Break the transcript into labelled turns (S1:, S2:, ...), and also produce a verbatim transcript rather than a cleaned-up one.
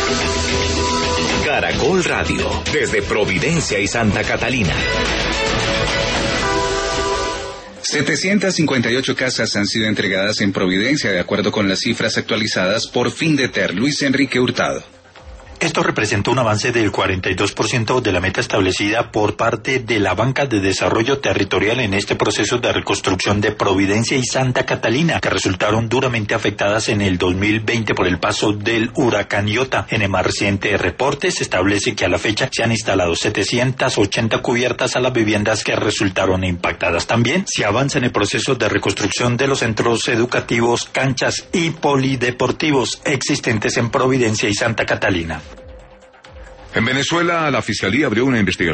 S1: Caracol Radio, desde Providencia y Santa Catalina.
S2: setecientas cincuenta y ocho casas han sido entregadas en Providencia, de acuerdo con las cifras actualizadas por Findeter. Luis Enrique Hurtado.
S3: Esto representa un avance del cuarenta y dos por ciento de la meta establecida por parte de la Banca de Desarrollo Territorial en este proceso de reconstrucción de Providencia y Santa Catalina, que resultaron duramente afectadas en el dos mil veinte por el paso del huracán Iota. En el más reciente reporte se establece que a la fecha se han instalado setecientas ochenta cubiertas a las viviendas que resultaron impactadas. También se avanza en el proceso de reconstrucción de los centros educativos, canchas y polideportivos existentes en Providencia y Santa Catalina.
S4: En Venezuela, la Fiscalía abrió una investigación